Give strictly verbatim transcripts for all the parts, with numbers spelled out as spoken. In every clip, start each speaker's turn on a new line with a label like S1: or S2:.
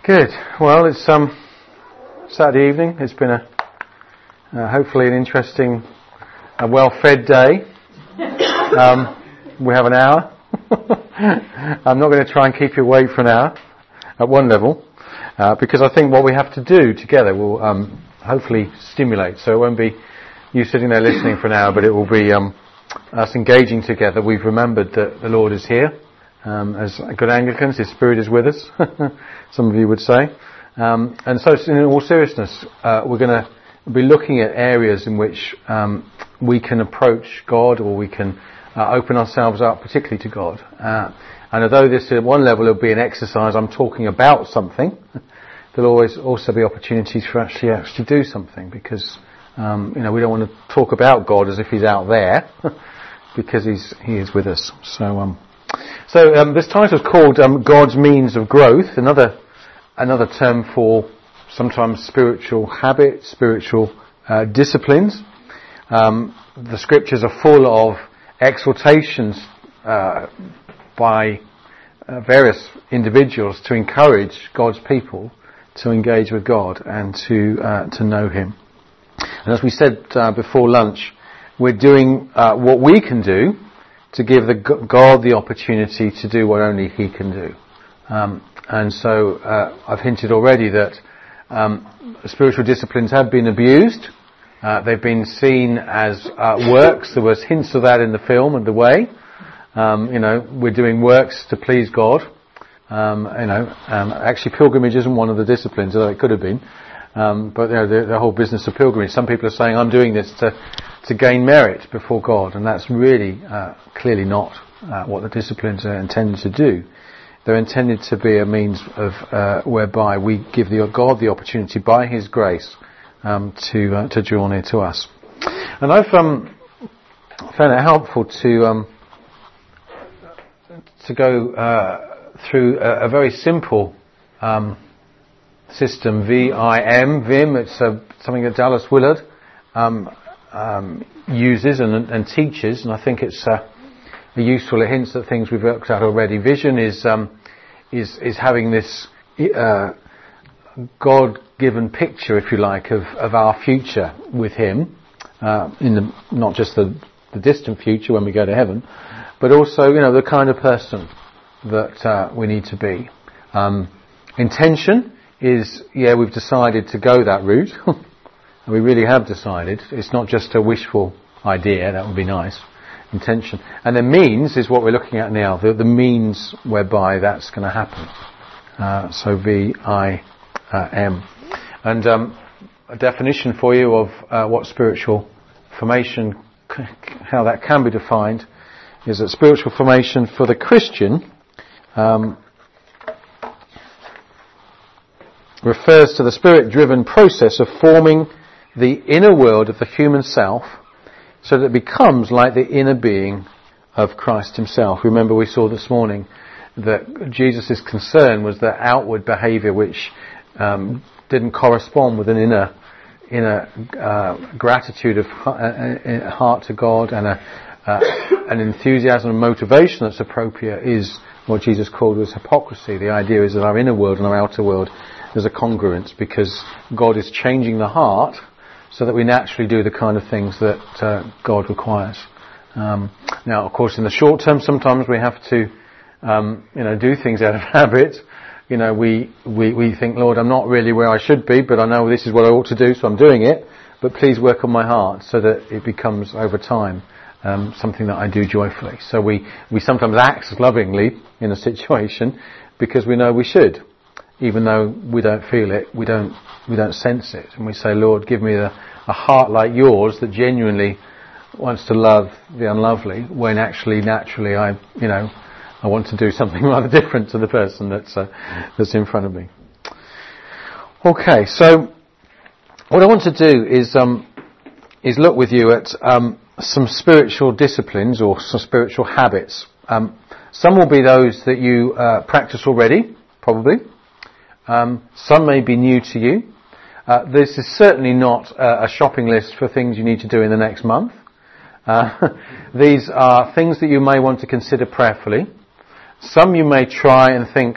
S1: Good. Well, it's um, Saturday evening. It's been a uh, hopefully an interesting, a well-fed day. Um, we have an hour. I'm not going to try and keep you awake for an hour at one level, uh, because I think what we have to do together will um, hopefully stimulate. So it won't be you sitting there listening for an hour, but it will be um, us engaging together. We've remembered that the Lord is here. Um, as good Anglicans, His Spirit is with us, some of you would say. Um, and so in all seriousness, uh, we're going to be looking at areas in which um, we can approach God, or we can uh, open ourselves up, particularly to God. Uh, and although this at one level will be an exercise, I'm talking about something, there'll always also be opportunities for actually actually do something, because um, you know we don't want to talk about God as if He's out there, because He's He is with us. So. Um, So um, this title is called um, God's Means of Growth, another another term for sometimes spiritual habits, spiritual uh, disciplines. Um, the scriptures are full of exhortations uh, by uh, various individuals to encourage God's people to engage with God and to uh, to know Him. And as we said uh, before lunch, we're doing uh, what we can do to give the God the opportunity to do what only He can do. Um, and so uh, I've hinted already that um, spiritual disciplines have been abused. Uh, they've been seen as uh, works. There was hints of that in the film and the way. Um, you know, we're doing works to please God. Um, you know, um, actually pilgrimage isn't one of the disciplines, although it could have been. Um, but you know, the, the whole business of pilgrimage, some people are saying, I'm doing this to to gain merit before God, and that's really uh, clearly not uh, what the disciplines are intended to do. They're intended to be a means of uh, whereby we give the, God the opportunity by His grace um, to uh, to draw near to us. And I've um, found it helpful to um, to go uh, through a, a very simple um, system, V I M, Vim. It's uh, something that Dallas Willard um, Um, uses and, and teaches, and I think it's uh, useful. It hints at things we've worked out already. Vision is um, is is having this uh, God-given picture, if you like, of, of our future with Him, uh, in the, not just the, the distant future when we go to heaven, but also, you know, the kind of person that uh, we need to be. Um, intention is, yeah, we've decided to go that route. We really have decided. It's not just a wishful idea. That would be nice. Intention. And the means is what we're looking at now. The, the means whereby that's going to happen. Uh, so V I M. And um, a definition for you of uh, what spiritual formation, how that can be defined, is that spiritual formation for the Christian um, refers to the Spirit-driven process of forming the inner world of the human self, so that it becomes like the inner being of Christ Himself. Remember, we saw this morning that Jesus' concern was the outward behaviour which um, didn't correspond with an inner inner uh, gratitude of uh, heart to God, and a, uh, an enthusiasm and motivation that's appropriate is what Jesus called was hypocrisy. The idea is that our inner world and our outer world, there's a congruence, because God is changing the heart so that we naturally do the kind of things that uh, God requires. Um, now, of course, in the short term, sometimes we have to, um, you know, do things out of habit. You know, we, we we think, Lord, I'm not really where I should be, but I know this is what I ought to do, so I'm doing it. But please work on my heart so that it becomes, over time, um, something that I do joyfully. So we we sometimes act lovingly in a situation because we know we should, even though we don't feel it, we don't we don't sense it, and we say, Lord, give me a, a heart like yours that genuinely wants to love the unlovely, when actually, naturally, I, you know, I want to do something rather different to the person that's uh, that's in front of me. Okay, so what I want to do is um, is look with you at um, some spiritual disciplines or some spiritual habits. Um, some will be those that you uh, practice already, probably. Um, some may be new to you. Uh, this is certainly not uh, a shopping list for things you need to do in the next month. Uh, these are things that you may want to consider prayerfully. Some you may try and think,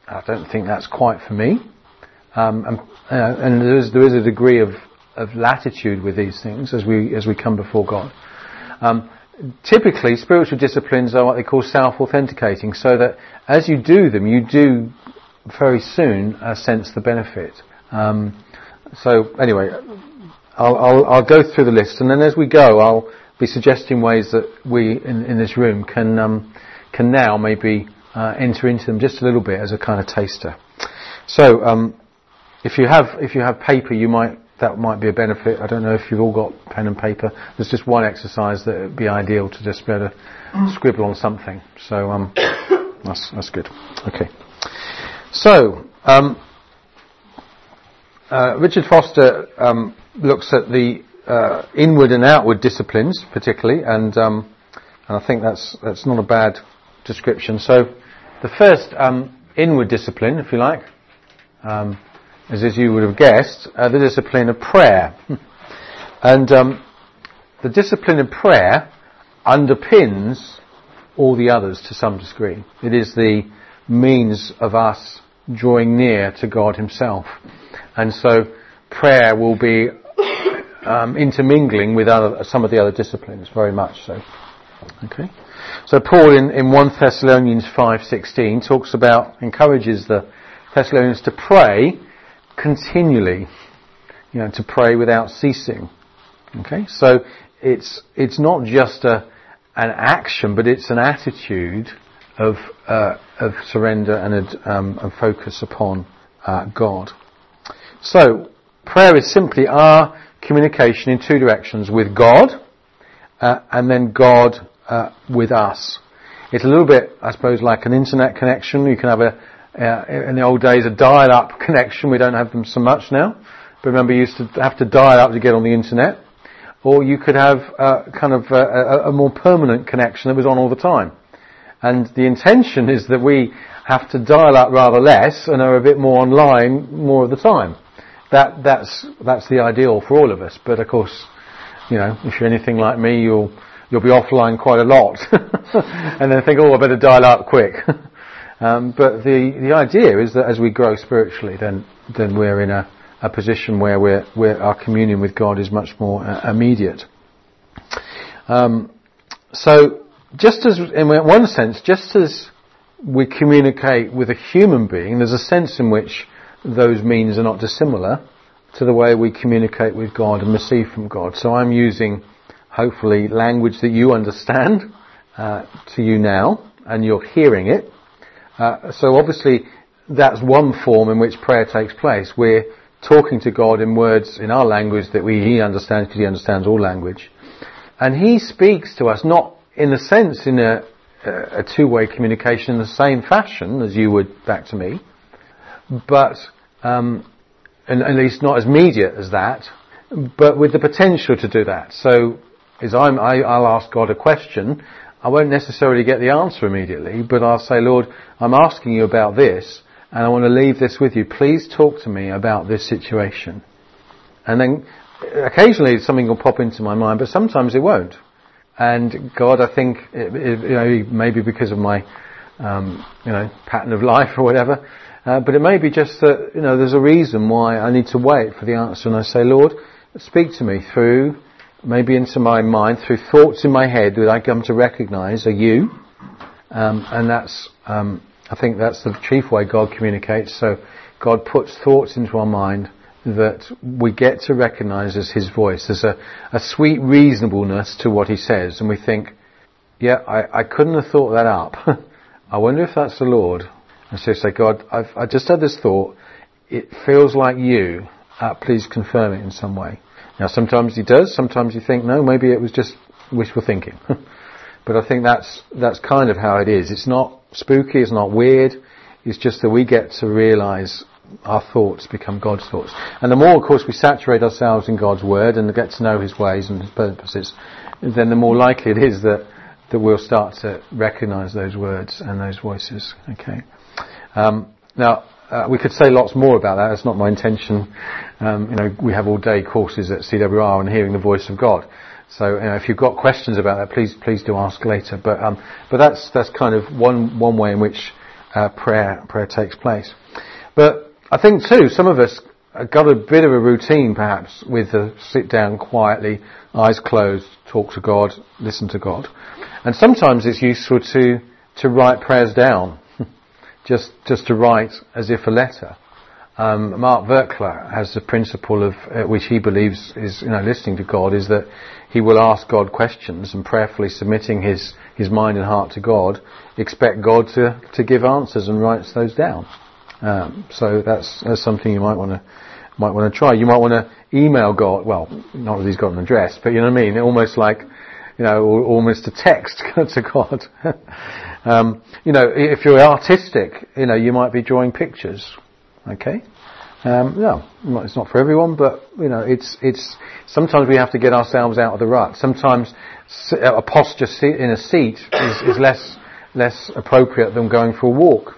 S1: I don't think that's quite for me. Um, and, uh, and there is, there is a degree of, of latitude with these things as we as we come before God. Um, typically, spiritual disciplines are what they call self-authenticating, so that as you do them, you do very soon uh, sense the benefit. Um, so anyway, I'll, I'll, I'll go through the list, and then as we go, I'll be suggesting ways that we in, in this room can um, can now maybe uh, enter into them just a little bit as a kind of taster. So um, if you have if you have paper, you might that might be a benefit. I don't know if you've all got pen and paper. There's just one exercise that would be ideal to just be able to mm. scribble on something. So um, that's that's good. Okay. So um, uh, Richard Foster um, looks at the uh, inward and outward disciplines, particularly, and um, and I think that's that's not a bad description. So the first um, inward discipline, if you like, um, is, as you would have guessed, uh, the discipline of prayer. And um, the discipline of prayer underpins all the others to some degree. It is the means of us drawing near to God Himself. And so prayer will be um, intermingling with other, some of the other disciplines, very much so. Okay. So Paul in, in First Thessalonians five sixteen talks about, encourages the Thessalonians to pray continually, you know, to pray without ceasing. Okay, so it's it's not just a an action, but it's an attitude of uh, of surrender and a um, and focus upon uh, God. So prayer is simply our communication in two directions: with God, uh, and then God uh, with us. It's a little bit, I suppose, like an internet connection. You can have a Uh, in the old days, a dial-up connection. We don't have them so much now. But remember, you used to have to dial up to get on the internet. Or you could have uh, kind of a, a more permanent connection that was on all the time. And the intention is that we have to dial up rather less and are a bit more online more of the time. That that's that's the ideal for all of us. But of course, you know, if you're anything like me, you'll you'll be offline quite a lot, and then think, oh, I better dial up quick. Um, but the, the idea is that as we grow spiritually, then then we're in a, a position where we're, where our communion with God is much more uh, immediate. Um, so, just as in one sense, just as we communicate with a human being, there's a sense in which those means are not dissimilar to the way we communicate with God and receive from God. So I'm using, hopefully, language that you understand uh, to you now, and you're hearing it. Uh, so obviously that's one form in which prayer takes place. We're talking to God in words in our language that we He understands, because He understands all language. And He speaks to us not in a sense in a, a two-way communication in the same fashion as you would back to me, but um, and at least not as immediate as that, but with the potential to do that. So as I'm, I, I'll ask God a question, I won't necessarily get the answer immediately, but I'll say, Lord, I'm asking you about this, and I want to leave this with you. Please talk to me about this situation. And then occasionally something will pop into my mind, but sometimes it won't. And God, I think, it, it, you know, maybe because of my, um, you know, pattern of life or whatever, uh, but it may be just that, you know, there's a reason why I need to wait for the answer. And I say, Lord, speak to me through, maybe into my mind, through thoughts in my head that I come to recognise are you. Um, and that's, um, I think that's the chief way God communicates. So God puts thoughts into our mind that we get to recognise as His voice. There's a, a sweet reasonableness to what He says. And we think, yeah, I, I couldn't have thought that up. I wonder if that's the Lord. And so say, God, I've, I just had this thought. It feels like you. Uh, please confirm it in some way. Now, sometimes He does. Sometimes you think, no, maybe it was just wishful thinking. But I think that's that's kind of how it is. It's not spooky. It's not weird. It's just that we get to realise our thoughts become God's thoughts. And the more, of course, we saturate ourselves in God's Word and get to know His ways and His purposes, then the more likely it is that, that we'll start to recognise those words and those voices. Okay. Um, now, Uh, we could say lots more about that. That's not my intention. Um, you know, we have all-day courses at C W R on hearing the voice of God. So, you know, if you've got questions about that, please, please do ask later. But, um, but that's that's kind of one one way in which uh, prayer prayer takes place. But I think too, some of us got a bit of a routine perhaps with the sit down quietly, eyes closed, talk to God, listen to God. And sometimes it's useful to to write prayers down, just just to write as if a letter. Um, Mark Verkler has the principle of uh, which he believes is, you know, listening to God, is that he will ask God questions and prayerfully submitting his his mind and heart to God, expect God to to give answers and writes those down. Um, so that's that's something you might want to might want to try. You might want to email God. Well, not that he's got an address, but you know what I mean. Almost like, you know, almost a text to God. um, you know, if you're artistic, you know, you might be drawing pictures. Okay, um, no, it's not for everyone, but you know, it's it's. Sometimes we have to get ourselves out of the rut. Sometimes a posture in a seat is, is less less appropriate than going for a walk,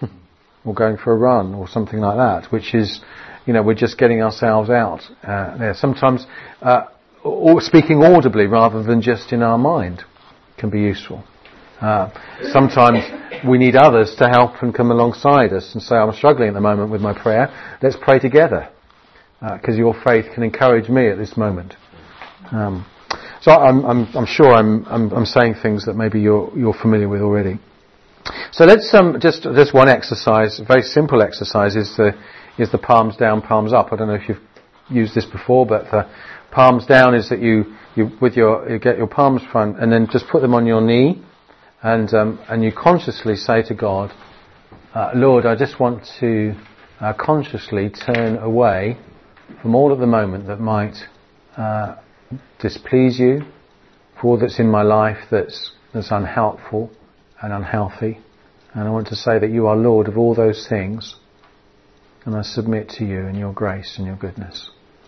S1: or going for a run, or something like that. Which is, you know, we're just getting ourselves out uh, there. Sometimes, uh, or speaking audibly rather than just in our mind can be useful. Uh, sometimes we need others to help and come alongside us and say, I'm struggling at the moment with my prayer. Let's pray together, because uh, your faith can encourage me at this moment. Um, so I'm, I'm, I'm sure I'm, I'm, I'm saying things that maybe you're, you're familiar with already. So let's um, just just one exercise, a very simple exercise, is the is the palms down, palms up. I don't know if you've used this before, but the palms down is that you you with your you get your palms front and then just put them on your knee. And um, and you consciously say to God, uh, Lord, I just want to uh, consciously turn away from all at the moment that might uh, displease you, for all that's in my life that's that's unhelpful and unhealthy. And I want to say that you are Lord of all those things, and I submit to you and your grace and your goodness.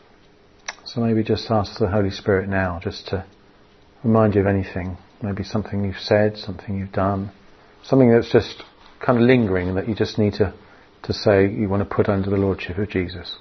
S1: So maybe just ask the Holy Spirit now just to remind you of anything. Maybe something you've said, something you've done, something that's just kind of lingering and that you just need to, to say you want to put under the Lordship of Jesus.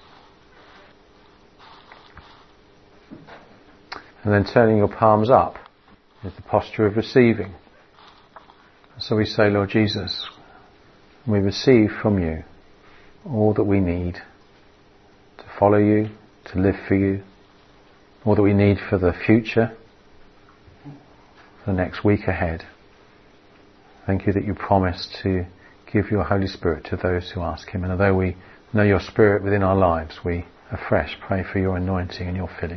S1: And then turning your palms up is the posture of receiving. So we say, Lord Jesus, we receive from you all that we need to follow you, to live for you, all that we need for the future, the next week ahead. Thank you that you promise to give your Holy Spirit to those who ask him. And although we know your Spirit within our lives, we afresh pray for your anointing and your filling.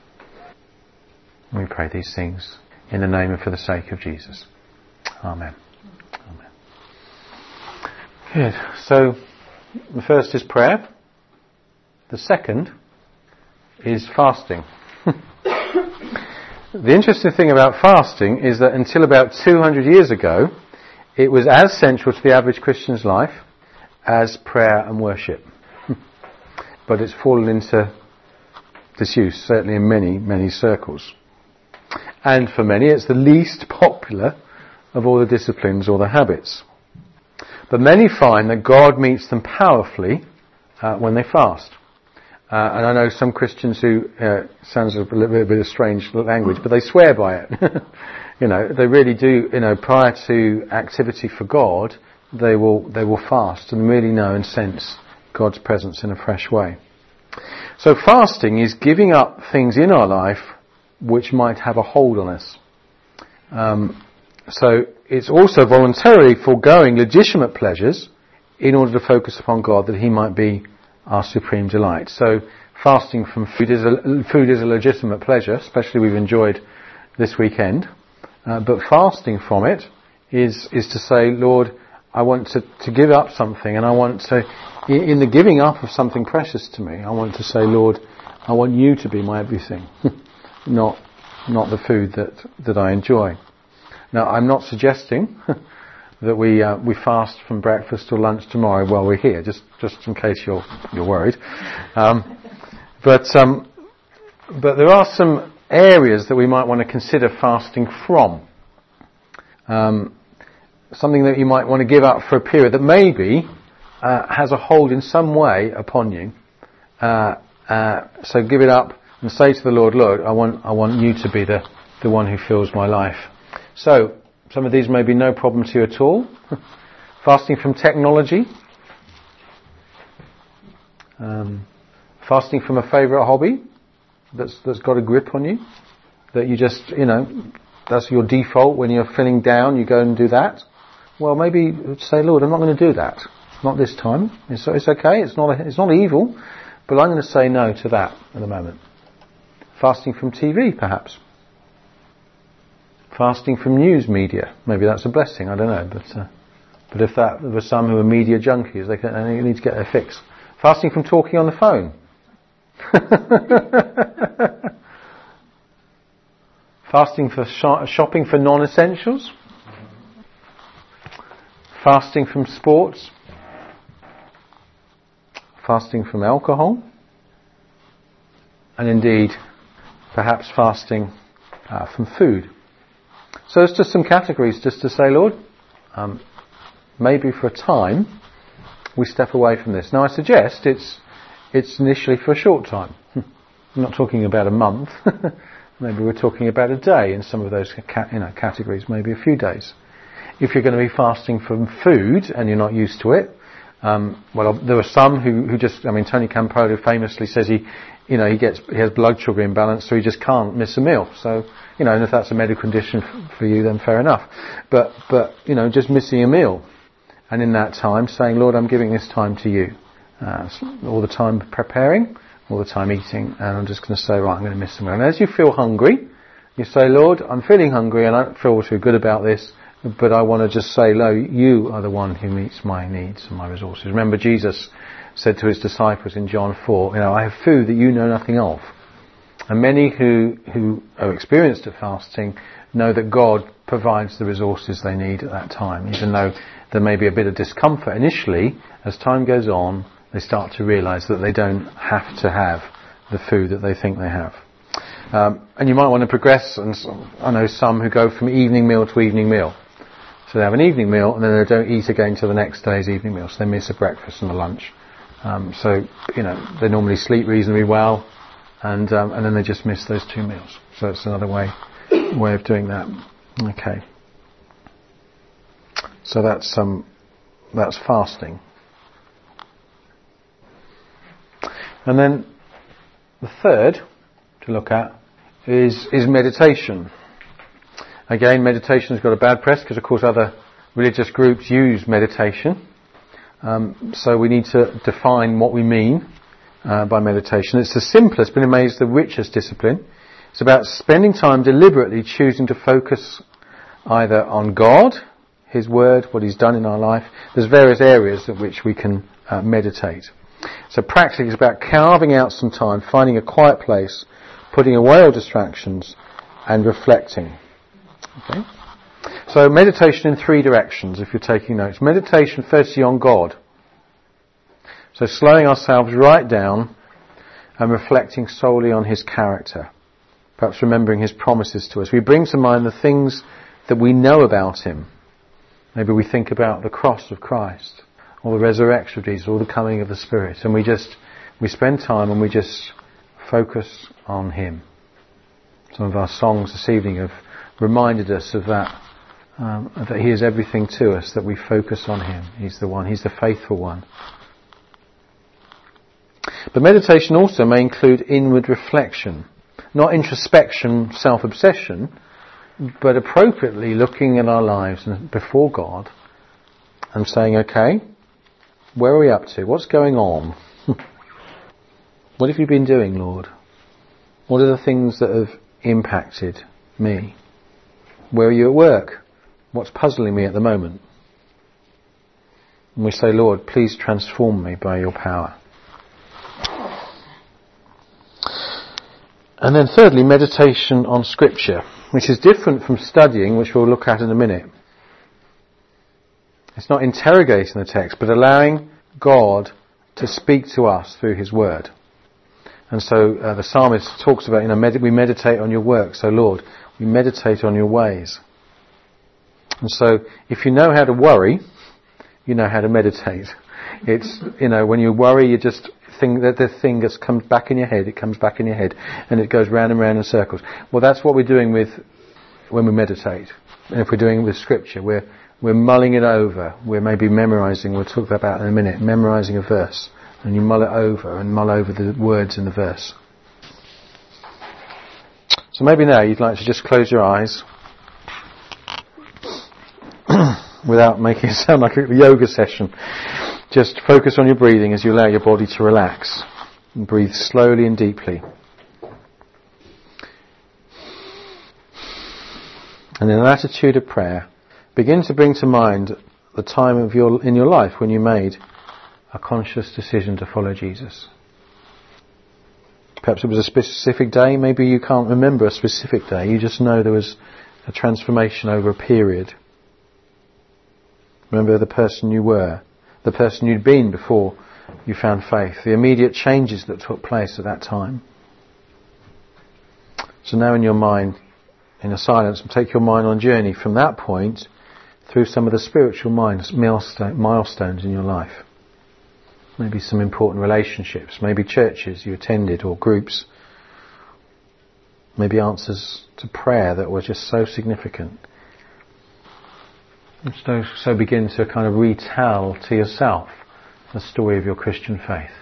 S1: We pray these things in the name and for the sake of Jesus. Amen. Amen. Good. So the first is prayer. The second is fasting. The interesting thing about fasting is that until about two hundred years ago, it was as central to the average Christian's life as prayer and worship. But it's fallen into disuse, certainly in many, many circles. And for many, it's the least popular of all the disciplines or the habits. But many find that God meets them powerfully uh, when they fast. Uh, and I know some Christians who, uh, sounds a little bit, a bit of strange language, but they swear by it. You know, they really do, you know, prior to activity for God, they will, they will fast and really know and sense God's presence in a fresh way. So fasting is giving up things in our life which might have a hold on us. Um, so it's also voluntarily foregoing legitimate pleasures in order to focus upon God, that he might be our supreme delight. So fasting from food is a, food is a legitimate pleasure, especially we've enjoyed this weekend. Uh, but fasting from it is is to say, Lord, I want to, to give up something, and I want to, in, in the giving up of something precious to me, I want to say, Lord, I want you to be my everything, not not the food that, that I enjoy. Now, I'm not suggesting that we uh, we fast from breakfast or lunch tomorrow while we're here, just just in case you're you're worried. Um, but um, but there are some areas that we might want to consider fasting from. Um, something that you might want to give up for a period that maybe uh, has a hold in some way upon you. Uh, uh, so give it up and say to the Lord, Lord, I want I want you to be the the one who fills my life. So some of these may be no problem to you at all. Fasting from technology. Um, fasting from a favourite hobby that's that's got a grip on you. That you just, you know, that's your default when you're feeling down, you go and do that. Well, maybe say, Lord, I'm not going to do that. Not this time. It's, it's okay. It's not. A, it's not evil, but I'm going to say no to that at the moment. Fasting from T V, perhaps. Fasting from news media. Maybe that's a blessing. I don't know, but uh, but if that there were some who are media junkies, they, can, they need to get their fix. Fasting from talking on the phone. Fasting for sh- shopping for non-essentials. Fasting from sports. Fasting from alcohol. And indeed, perhaps fasting uh, from food. So it's just some categories just to say, Lord, um, maybe for a time we step away from this. Now I suggest it's it's initially for a short time. I'm not talking about a month. Maybe we're talking about a day in some of those ca- you know, categories, maybe a few days. If you're going to be fasting from food and you're not used to it, um, well, there are some who, who just, I mean, Tony Campolo famously says he, you know, he gets, he has blood sugar imbalance, so he just can't miss a meal. So, you know, and if that's a medical condition f- for you, then fair enough. But, but, you know, just missing a meal. And in that time saying, Lord, I'm giving this time to you. Uh, all the time preparing, all the time eating, and I'm just going to say, right, I'm going to miss a meal. And as you feel hungry, you say, Lord, I'm feeling hungry and I don't feel too good about this, but I want to just say, Lord, you are the one who meets my needs and my resources. Remember, Jesus said to his disciples in John four, you know, I have food that you know nothing of. And many who, who are experienced at fasting know that God provides the resources they need at that time. Even though there may be a bit of discomfort initially, as time goes on, they start to realise that they don't have to have the food that they think they have. Um, and you might want to progress, and I know some who go from evening meal to evening meal. So they have an evening meal and then they don't eat again till the next day's evening meal. So they miss a breakfast and a lunch. Um, so, you know, they normally sleep reasonably well, and um, and then they just miss those two meals. So it's another way way of doing that. Okay. So that's um that's fasting. And then the third to look at is is meditation. Again, meditation has got a bad press because, of course, other religious groups use meditation. Um, so we need to define what we mean uh, by meditation. It's the simplest, but it may be the richest discipline. It's about spending time deliberately choosing to focus either on God, His Word, what He's done in our life. There's various areas at which we can uh, meditate. So practically it's about carving out some time, finding a quiet place, putting away all distractions, and reflecting. Okay? So meditation in three directions, if you're taking notes. Meditation firstly on God. So slowing ourselves right down and reflecting solely on His character. Perhaps remembering His promises to us. We bring to mind the things that we know about Him. Maybe we think about the cross of Christ, or the resurrection of Jesus, or the coming of the Spirit. And we just, we spend time and we just focus on Him. Some of our songs this evening have reminded us of that, um, that He is everything to us, that we focus on Him. He's the one, He's the faithful one. But meditation also may include inward reflection. Not introspection, self-obsession, but appropriately looking at our lives and before God and saying, okay, where are we up to? What's going on? What have you been doing, Lord? What are the things that have impacted me? Where are you at work? What's puzzling me at the moment? And we say, Lord, please transform me by your power. And then thirdly, meditation on Scripture, which is different from studying, which we'll look at in a minute. It's not interrogating the text, but allowing God to speak to us through His Word. And so uh, the psalmist talks about, you know, med- we meditate on your work. So Lord, we meditate on your ways. And so if you know how to worry, you know how to meditate. It's, you know, when you worry, you just think that the thing just comes back in your head, it comes back in your head, and it goes round and round in circles. Well, that's what we're doing with when we meditate. And if we're doing it with Scripture, we're we're mulling it over. We're maybe memorising, we'll talk about that in a minute, memorising a verse. And you mull it over and mull over the words in the verse. So maybe now you'd like to just close your eyes without making it sound like a yoga session. Just focus on your breathing as you allow your body to relax. And breathe slowly and deeply. And in an attitude of prayer, begin to bring to mind the time of your in your life when you made a conscious decision to follow Jesus. Perhaps it was a specific day, maybe you can't remember a specific day, you just know there was a transformation over a period. Remember the person you were, the person you'd been before you found faith, the immediate changes that took place at that time. So now in your mind, in a silence, take your mind on a journey from that point through some of the spiritual milestones in your life. Maybe some important relationships, maybe churches you attended or groups, maybe answers to prayer that were just so significant. And so, so begin to kind of retell to yourself the story of your Christian faith.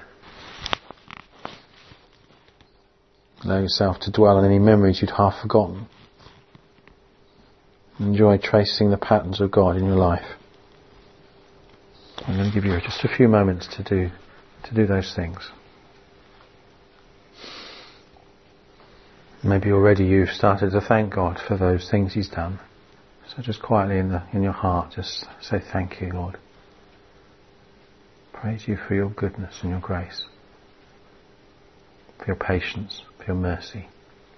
S1: Allow yourself to dwell on any memories you'd half forgotten. Enjoy tracing the patterns of God in your life. I'm going to give you just a few moments to do to do those things. Maybe already you've started to thank God for those things He's done. So just quietly in the in your heart, just say thank you, Lord. Praise you for your goodness and your grace, for your patience, for your mercy.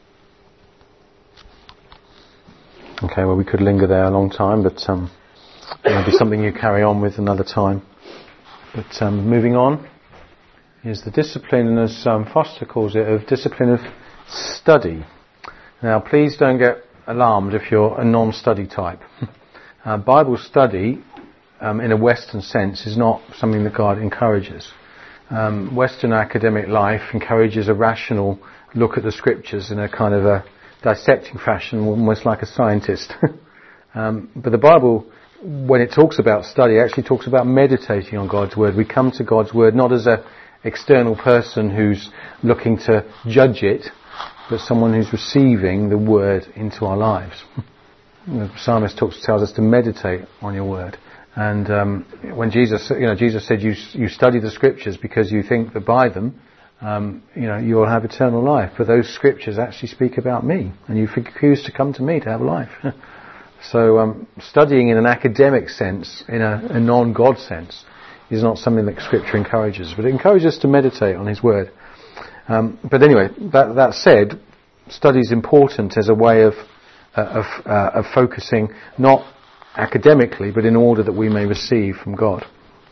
S1: Okay, well we could linger there a long time, but um, maybe something you carry on with another time. But um, moving on is the discipline, as um, Foster calls it, of discipline of study. Now please don't get alarmed if you're a non-study type. uh, Bible study, um, in a Western sense, is not something that God encourages. Um, Western academic life encourages a rational look at the scriptures in a kind of a dissecting fashion, almost like a scientist. um, but the Bible, when it talks about study, actually talks about meditating on God's Word. We come to God's Word not as an external person who's looking to judge it, but someone who's receiving the Word into our lives. The psalmist talks, tells us to meditate on your Word. And um, when Jesus, you know, Jesus said, "You you study the Scriptures because you think that by them, um, you know, you will have eternal life. But those Scriptures actually speak about me, and you refuse to come to me to have life." So um, studying in an academic sense, in a, a non-God sense, is not something that Scripture encourages. But it encourages us to meditate on His Word. Um, but anyway, that, that said, study is important as a way of uh, of, uh, of focusing, not academically, but in order that we may receive from God.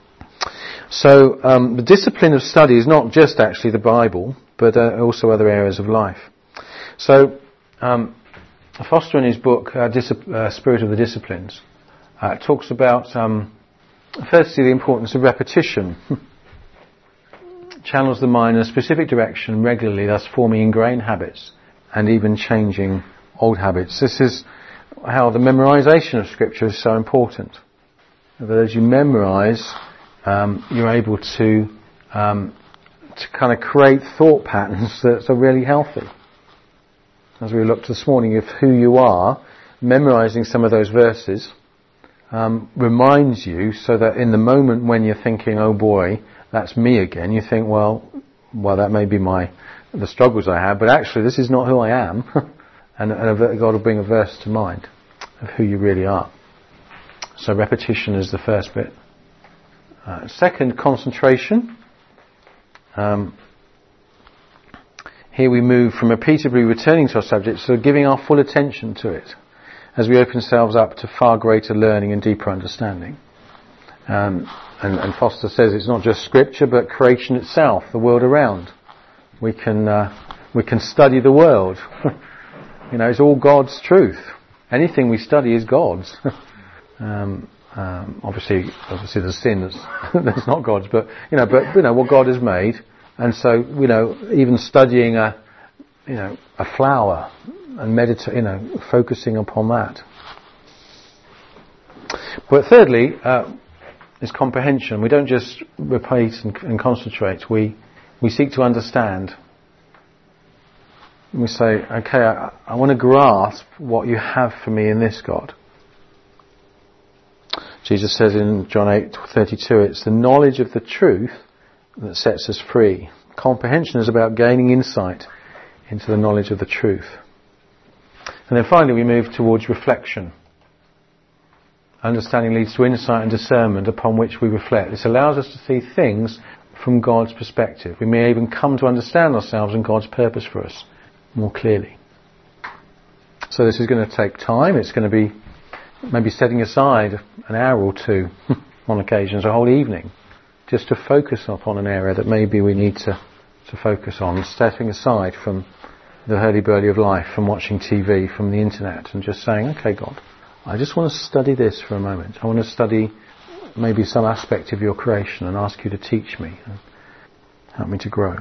S1: So um, the discipline of study is not just actually the Bible, but uh, also other areas of life. So um, Foster in his book, uh, Discip- uh, Spirit of the Disciplines, uh, talks about, um, firstly, the importance of repetition. Channels the mind in a specific direction regularly, thus forming ingrained habits and even changing old habits. This is how the memorization of Scripture is so important. That as you memorize, um, you're able to um, to kind of create thought patterns that are really healthy. As we looked this morning of who you are, memorizing some of those verses um, reminds you, so that in the moment when you're thinking, "Oh boy, that's me again," you think, well, well, that may be my the struggles I have, but actually this is not who I am. and, and God will bring a verse to mind of who you really are. So repetition is the first bit. Uh, second, concentration. Um, here we move from repeatedly returning to our subject to giving our full attention to it as we open ourselves up to far greater learning and deeper understanding. Um, and, and Foster says it's not just Scripture, but creation itself, the world around. We can uh, we can study the world. You know, it's all God's truth. Anything we study is God's. um, um, obviously, obviously, there's sin that's, that's not God's, but you know, but you know what God has made, and so you know, even studying a you know a flower and meditate, you know, focusing upon that. But thirdly, uh, is comprehension. We don't just repeat and, and concentrate. We we seek to understand. We say, okay, I, I want to grasp what you have for me in this, God. Jesus says in John eight thirty-two, it's the knowledge of the truth that sets us free. Comprehension is about gaining insight into the knowledge of the truth. And then finally we move towards reflection. Understanding leads to insight and discernment upon which we reflect. This allows us to see things from God's perspective. We may even come to understand ourselves and God's purpose for us more clearly. So this is going to take time. It's going to be maybe setting aside an hour or two on occasions, a whole evening, just to focus upon an area that maybe we need to, to focus on, stepping aside from the hurly-burly of life, from watching T V, from the internet, and just saying, okay, God, I just want to study this for a moment. I want to study maybe some aspect of your creation and ask you to teach me and help me to grow.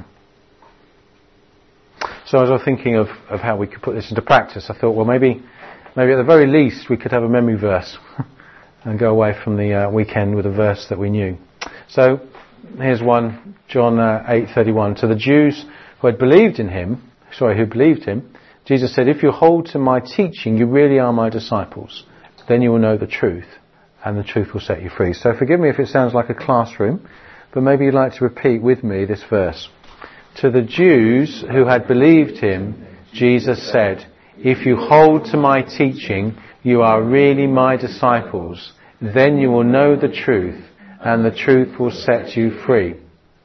S1: So as I was thinking of, of how we could put this into practice, I thought, well, maybe maybe at the very least we could have a memory verse and go away from the uh, weekend with a verse that we knew. So here's one, John uh, eight thirty-one. To the Jews who had believed in him, sorry, who believed him, Jesus said, if you hold to my teaching, you really are my disciples. Then you will know the truth, and the truth will set you free. So forgive me if it sounds like a classroom, but maybe you'd like to repeat with me this verse. To the Jews who had believed him, Jesus said, if you hold to my teaching, you are really my disciples. Then you will know the truth, and the truth will set you free.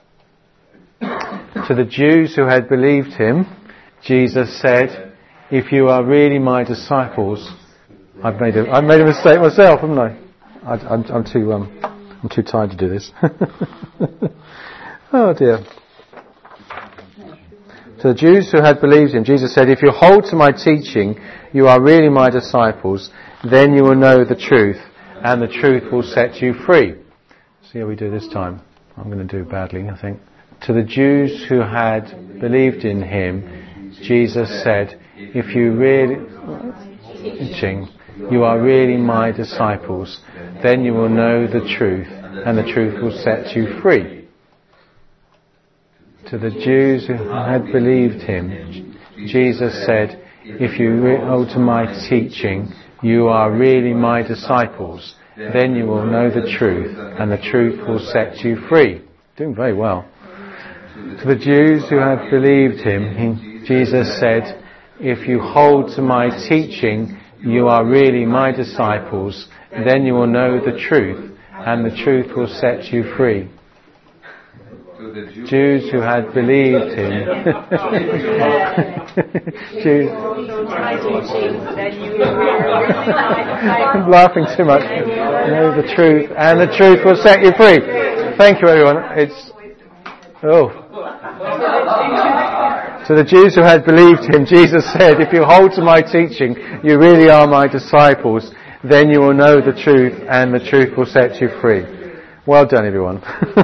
S1: To the Jews who had believed him, Jesus said, if you are really my disciples, I've made a, I've made a mistake myself, haven't I? I I'm, I'm too, um, I'm too tired to do this. Oh dear. To the Jews who had believed him, Jesus said, if you hold to my teaching, you are really my disciples, then you will know the truth, and the truth will set you free. See how we do this time. I'm going to do badly, I think. To the Jews who had believed in him, Jesus said, if you really teaching, you are really my disciples, then you will know the truth, and the truth will set you free. To the Jews who had believed him, Jesus said, if you hold to my teaching, you are really my disciples, then you will know the truth, and the truth will set you free. Doing very well. To the Jews who had believed him, Jesus said, if you hold to my teaching, you are really my disciples, then you will know the truth, and the truth will set you free. Jews who had believed him. Jews. I'm laughing too much. Know the truth, and the truth will set you free. Thank you, everyone. It's oh. To the Jews who had believed him, Jesus said, if you hold to my teaching, you really are my disciples, then you will know the truth, and the truth will set you free. Well done, everyone.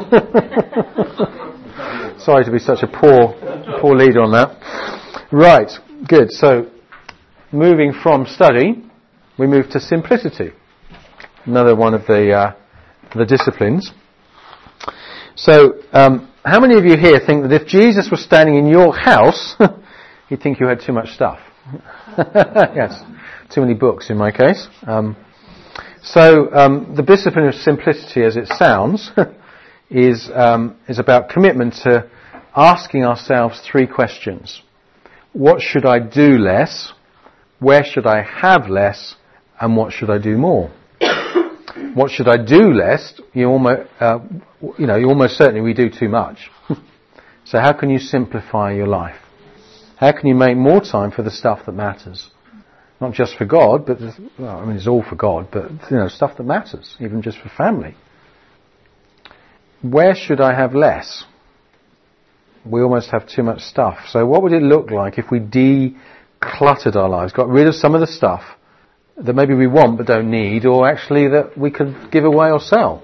S1: Sorry to be such a poor, poor leader on that. Right, good. So, moving from study, we move to simplicity. Another one of the uh, the disciplines. So, um, how many of you here think that if Jesus was standing in your house, he'd think you had too much stuff? Yes, too many books in my case. Um, so, um, the discipline of simplicity, as it sounds, is um, is about commitment to asking ourselves three questions. What should I do less? Where should I have less? And what should I do more? What should I do less? You almost, uh, you know, you almost certainly we do too much. So how can you simplify your life? How can you make more time for the stuff that matters? Not just for God, but well, I mean, it's all for God, but you know, stuff that matters, even just for family. Where should I have less? We almost have too much stuff. So what would it look like if we decluttered our lives, got rid of some of the stuff that maybe we want but don't need, or actually that we could give away or sell?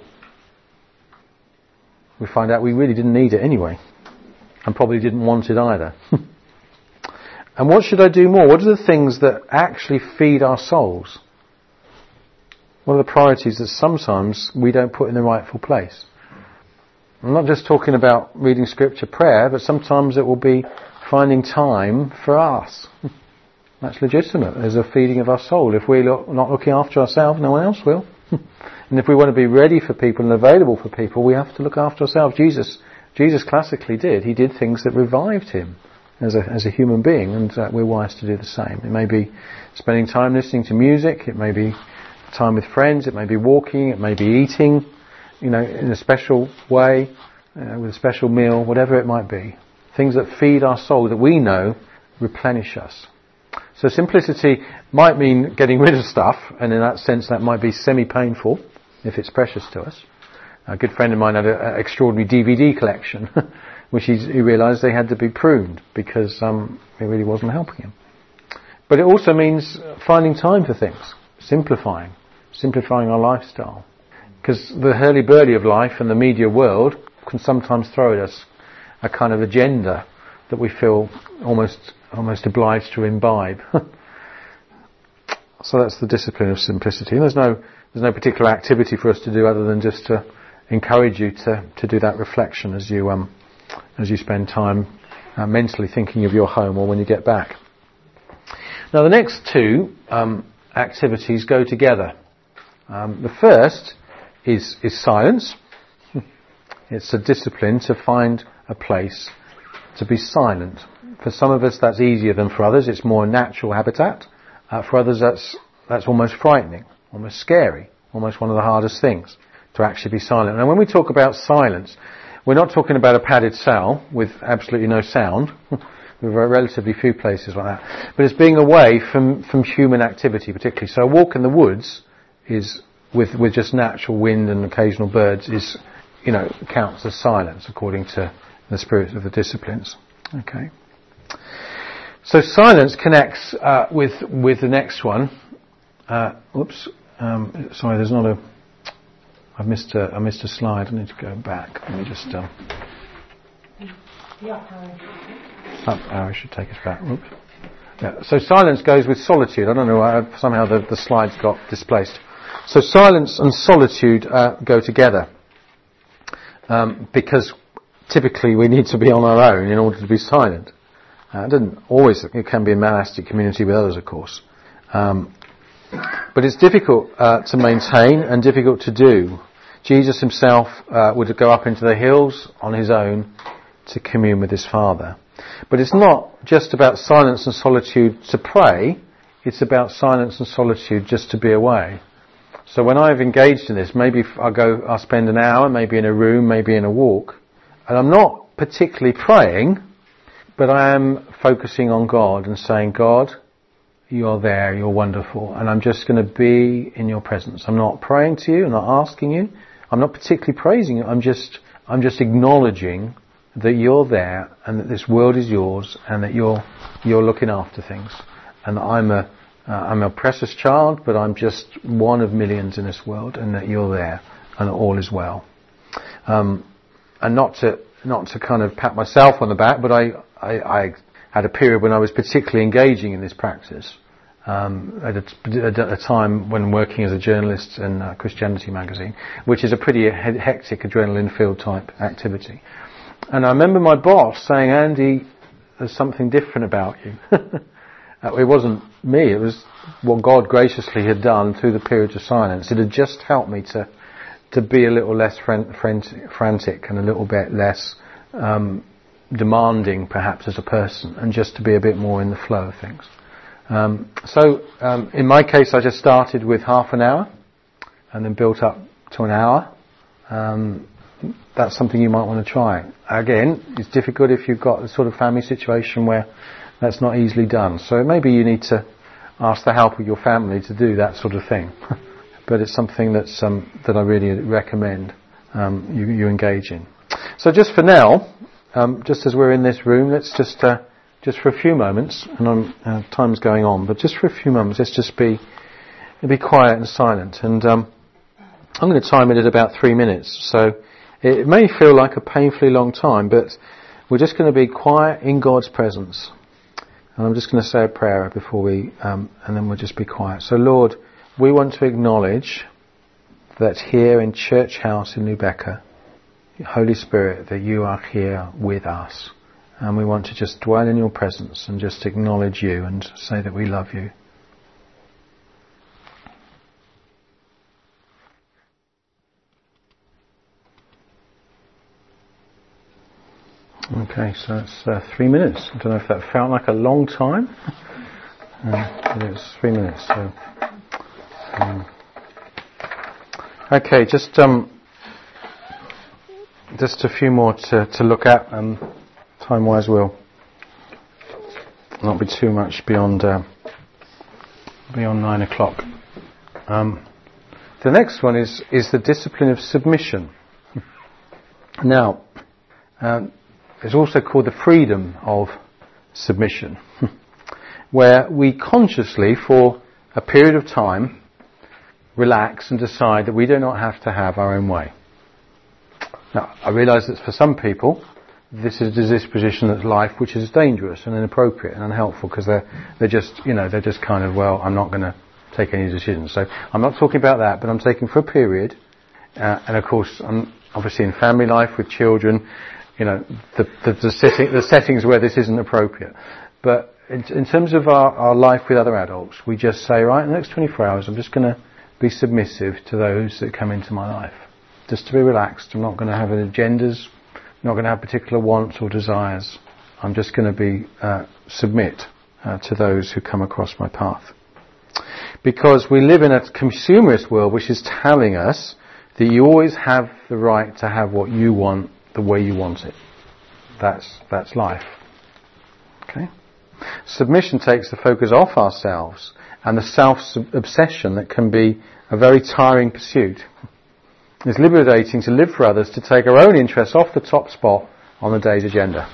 S1: We find out we really didn't need it anyway, and probably didn't want it either. And what should I do more? What are the things that actually feed our souls? What are the priorities that sometimes we don't put in the rightful place? I'm not just talking about reading scripture, prayer, but sometimes it will be finding time for us. That's legitimate. There's a feeding of our soul. If we're not looking after ourselves, no one else will. And if we want to be ready for people and available for people, we have to look after ourselves. Jesus, Jesus classically did. He did things that revived him as a as a human being, and uh, we're wise to do the same. It may be spending time listening to music. It may be time with friends. It may be walking. It may be eating, you know, in a special way, uh, with a special meal, whatever it might be. Things that feed our soul, that we know replenish us. So simplicity might mean getting rid of stuff, and in that sense that might be semi-painful if it's precious to us. A good friend of mine had an extraordinary D V D collection, which he, he realised they had to be pruned because um, it really wasn't helping him. But it also means finding time for things, simplifying, simplifying our lifestyle. Because the hurly-burly of life and the media world can sometimes throw at us a kind of agenda that we feel almost almost obliged to imbibe. So that's the discipline of simplicity. And there's no there's no particular activity for us to do other than just to encourage you to, to do that reflection as you um as you spend time uh, mentally thinking of your home or when you get back. Now the next two um, activities go together. Um, the first is is silence. It's a discipline to find a place to be silent. For some of us that's easier than for others. It's more natural habitat. Uh, for others that's that's almost frightening, almost scary, almost one of the hardest things, to actually be silent. And when we talk about silence, we're not talking about a padded cell with absolutely no sound. There are relatively few places like that. But it's being away from, from human activity particularly. So a walk in the woods is with with just natural wind and occasional birds is, you know, counts as silence according to the spirit of the disciplines. Okay. So silence connects uh, with with the next one. Uh, oops. Um, sorry, there's not a. I've missed a. I missed a slide. I need to go back. Let me just. Um, up arrow should take us back. Oops. Yeah. So silence goes with solitude. I don't know why somehow the, the slides got displaced. So silence and solitude uh, go together um, because typically we need to be on our own in order to be silent. Uh, it doesn't always, it can be a monastic community with others, of course. Um, but it's difficult uh, to maintain and difficult to do. Jesus himself uh, would go up into the hills on his own to commune with his Father. But it's not just about silence and solitude to pray, it's about silence and solitude just to be away. So when I've engaged in this, maybe I'll go, I'll spend an hour, maybe in a room, maybe in a walk, and I'm not particularly praying, but I am focusing on God and saying, God, you're there, you're wonderful, and I'm just going to be in your presence. I'm not praying to you, I'm not asking you, I'm not particularly praising you, I'm just, I'm just acknowledging that you're there and that this world is yours and that you're, you're looking after things. And that I'm a, uh, I'm a precious child, but I'm just one of millions in this world and that you're there and that all is well. Um, and not to, not to kind of pat myself on the back, but I, I, I had a period when I was particularly engaging in this practice, um, at, a, at a time when working as a journalist in uh, Christianity magazine, which is a pretty he- hectic adrenaline-filled type activity. And I remember my boss saying, Andy, there's something different about you. It wasn't me, it was what God graciously had done through the periods of silence. It had just helped me to to be a little less fran- fran- frantic and a little bit less um, demanding perhaps as a person, and just to be a bit more in the flow of things. Um, so um, in my case I just started with half an hour and then built up to an hour. Um, that's something you might want to try. Again, it's difficult if you've got a sort of family situation where that's not easily done. So maybe you need to ask the help of your family to do that sort of thing. But it's something that's um, that I really recommend um, you, you engage in. So just for now, um, just as we're in this room, let's just uh, just for a few moments, and I'm, uh, time's going on, but just for a few moments, let's just be be quiet and silent. And um, I'm going to time it at about three minutes. So it may feel like a painfully long time, but we're just going to be quiet in God's presence. And I'm just going to say a prayer before we, um, and then we'll just be quiet. So Lord, we want to acknowledge that here in Church House in Lübeck, Holy Spirit, that you are here with us. And we want to just dwell in your presence and just acknowledge you and say that we love you. Okay, so it's uh, three minutes. I don't know if that felt like a long time. Uh, but it's three minutes. So, um, okay, just um, just a few more to, to look at. Um, time-wise, we'll not be too much beyond uh, beyond nine o'clock. Um, the next one is is the discipline of submission. Now. Um, It's also called the freedom of submission, where we consciously, for a period of time, relax and decide that we do not have to have our own way. Now, I realise that for some people, this is a disposition of life which is dangerous and inappropriate and unhelpful, because they're they're just you know they're just kind of, well, I'm not going to take any decisions. So I'm not talking about that, but I'm taking for a period, uh, and of course, I'm obviously in family life with children. You know, the, the, the, setting, the settings where this isn't appropriate. But in, in terms of our, our life with other adults, we just say, right, in the next twenty-four hours, I'm just going to be submissive to those that come into my life. Just to be relaxed. I'm not going to have any agendas. I'm not going to have particular wants or desires. I'm just going to be, uh, submit uh, to those who come across my path. Because we live in a consumerist world which is telling us that you always have the right to have what you want the way you want it. That's that's life. Okay? Submission takes the focus off ourselves and the self-obsession that can be a very tiring pursuit. It's liberating to live for others, to take our own interests off the top spot on the day's agenda.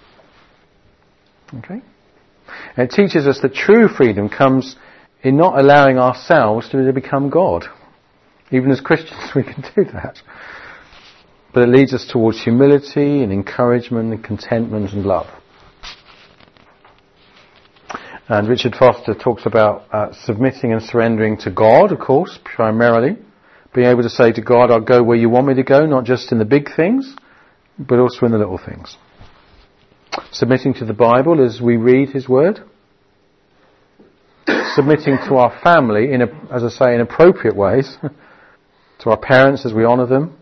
S1: Okay? And it teaches us that true freedom comes in not allowing ourselves to become God. Even as Christians we can do that. But it leads us towards humility and encouragement and contentment and love. And Richard Foster talks about uh, submitting and surrendering to God, of course, primarily. Being able to say to God, I'll go where you want me to go, not just in the big things, but also in the little things. Submitting to the Bible as we read His Word. Submitting to our family, in a, as I say, in appropriate ways. To our parents as we honour them.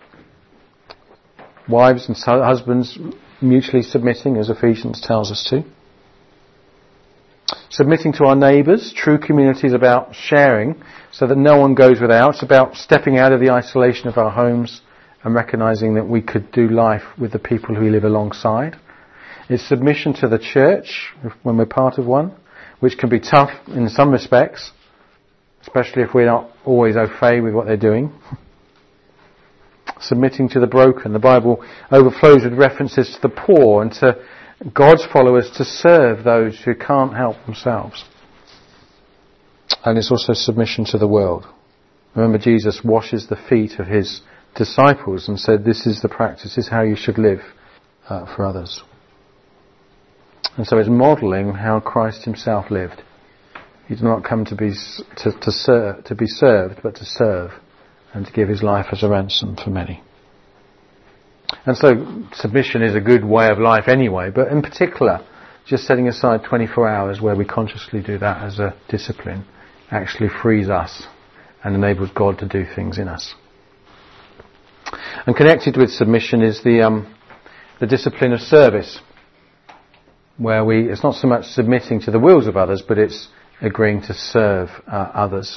S1: Wives and husbands mutually submitting, as Ephesians tells us to. Submitting to our neighbours. True community is about sharing so that no one goes without. It's about stepping out of the isolation of our homes and recognising that we could do life with the people who we live alongside. It's submission to the church when we're part of one, which can be tough in some respects, especially if we're not always au fait with what they're doing. Submitting to the broken. The Bible overflows with references to the poor and to God's followers to serve those who can't help themselves. And it's also submission to the world. Remember, Jesus washes the feet of His disciples and said, this is the practice, this is how you should live uh, for others. And so it's modelling how Christ Himself lived. He did not come to be to, to, serve, to be served, but to serve. And to give His life as a ransom for many. And so submission is a good way of life anyway, but in particular, just setting aside twenty-four hours where we consciously do that as a discipline actually frees us and enables God to do things in us. And connected with submission is the um, the discipline of service, where we it's not so much submitting to the wills of others, but it's agreeing to serve uh, others.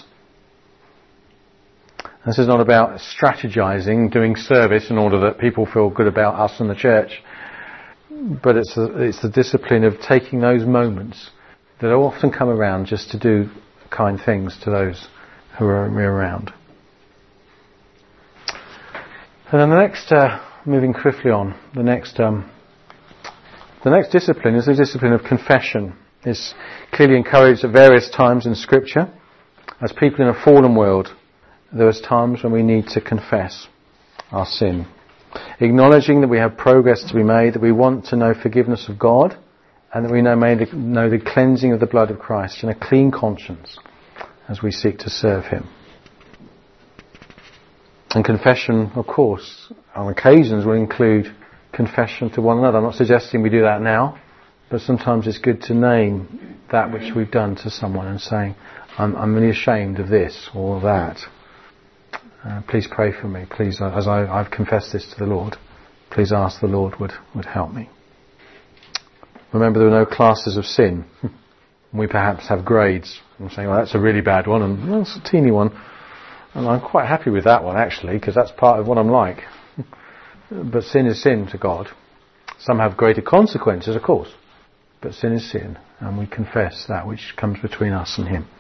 S1: This is not about strategizing, doing service in order that people feel good about us and the church. But it's the, it's the discipline of taking those moments that often come around just to do kind things to those who are around. And then the next, uh, moving swiftly on, the next, um, the next discipline is the discipline of confession. It's clearly encouraged at various times in Scripture. As people in a fallen world, there are times when we need to confess our sin, acknowledging that we have progress to be made, that we want to know forgiveness of God, and that we know, made, know the cleansing of the blood of Christ and a clean conscience as we seek to serve Him. And confession, of course, on occasions will include confession to one another. I'm not suggesting we do that now, but sometimes it's good to name that which we've done to someone and saying, I'm, I'm really ashamed of this or that. Uh, please pray for me. Please, uh, as I, I've confessed this to the Lord, please ask the Lord would, would help me. Remember, there are no classes of sin. We perhaps have grades. I'm saying, well, that's a really bad one, and well, that's a teeny one. And I'm quite happy with that one, actually, because that's part of what I'm like. But sin is sin to God. Some have greater consequences, of course. But sin is sin, and we confess that which comes between us and Him.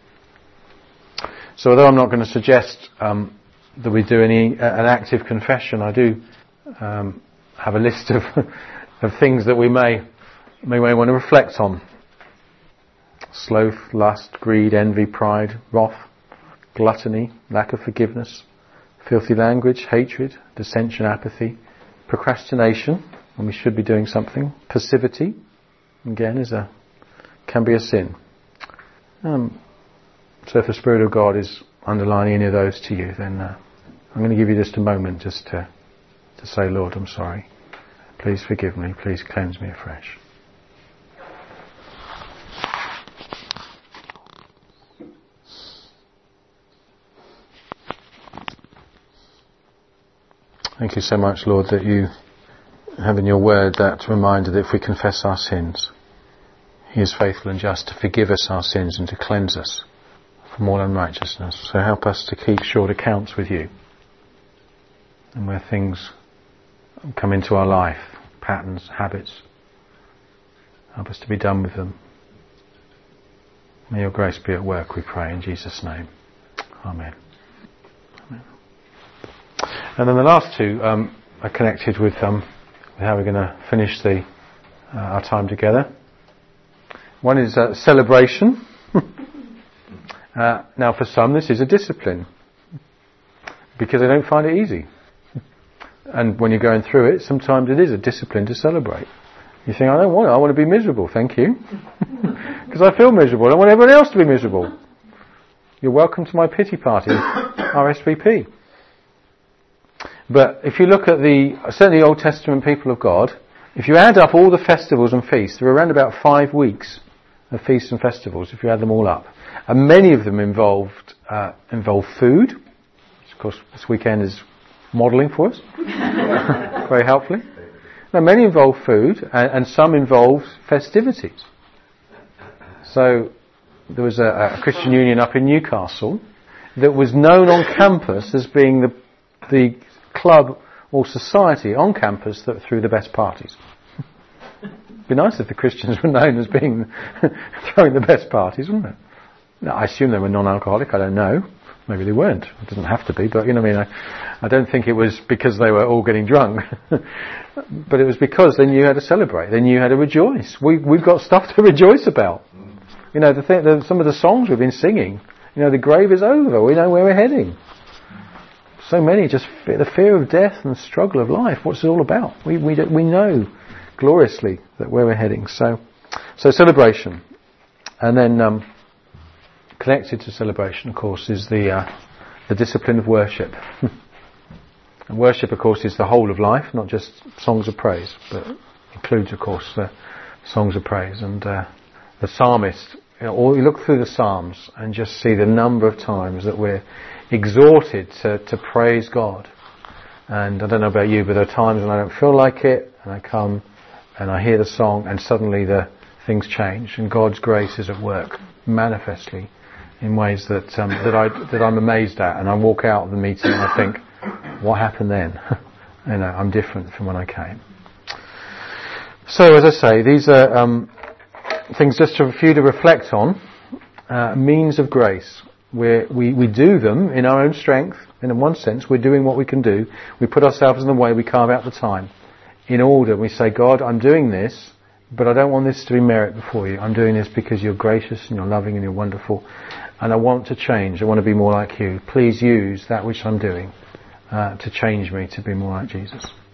S1: So although I'm not going to suggest um, that we do any uh, an active confession, I do um, have a list of of things that we may, may may want to reflect on. Sloth, lust, greed, envy, pride, wrath, gluttony, lack of forgiveness, filthy language, hatred, dissension, apathy, procrastination, when we should be doing something, passivity, again, is a can be a sin. Um, so if the Spirit of God is underlining any of those to you, then uh, I'm going to give you just a moment just to to say, Lord, I'm sorry. Please forgive me. Please cleanse me afresh. Thank you so much, Lord, that you have in your word that reminder that if we confess our sins, He is faithful and just to forgive us our sins and to cleanse us from all unrighteousness. So help us to keep short accounts with you. And where things come into our life, patterns, habits, help us to be done with them. May your grace be at work, we pray, in Jesus' name. Amen. Amen. And then the last two um, are connected with, um, with how we're going to finish the uh, our time together. One is uh, celebration. uh, now for some this is a discipline, because they don't find it easy. And when you're going through it, sometimes it is a discipline to celebrate. You think, I don't want it, I want to be miserable, thank you. Because I feel miserable, I don't want everyone else to be miserable. You're welcome to my pity party, R S V P. But if you look at the, certainly Old Testament people of God, if you add up all the festivals and feasts, there are around about five weeks of feasts and festivals, if you add them all up. And many of them involved, uh, involve food. Of course, this weekend is modelling for us, very helpfully. Now, many involve food, and, and some involve festivities. So, there was a, a Christian Union up in Newcastle that was known on campus as being the the club or society on campus that threw the best parties. It'd be nice if the Christians were known as being throwing the best parties, wouldn't it? Now, I assume they were non-alcoholic, I don't know. Maybe they weren't. It doesn't have to be, but you know what I mean. I, I don't think it was because they were all getting drunk. But it was because they knew how to celebrate. They knew how to rejoice. We, we've got stuff to rejoice about. You know, the thing, the, some of the songs we've been singing, you know, the grave is over. We know where we're heading. So many just fear, the fear of death and the struggle of life. What's it all about? We we we know gloriously that where we're heading. So, so celebration, and then um, connected to celebration, of course, is the uh, the discipline of worship. And worship, of course, is the whole of life, not just songs of praise, but includes, of course, the songs of praise. And uh, the psalmist, you know, or you look through the Psalms and just see the number of times that we're exhorted to, to praise God. And I don't know about you, but there are times when I don't feel like it, and I come and I hear the song, and suddenly the things change, and God's grace is at work manifestly in ways that um, that I that I'm amazed at. And I walk out of the meeting and I think, what happened then? You know, I'm different from when I came. So, as I say, these are um, things just for you to reflect on. Uh, means of grace. We're, we we do them in our own strength. And in one sense, we're doing what we can do. We put ourselves in the way. We carve out the time. In order, we say, God, I'm doing this, but I don't want this to be merit before you. I'm doing this because you're gracious and you're loving and you're wonderful. And I want to change. I want to be more like you. Please use that which I'm doing uh, to change me to be more like Jesus.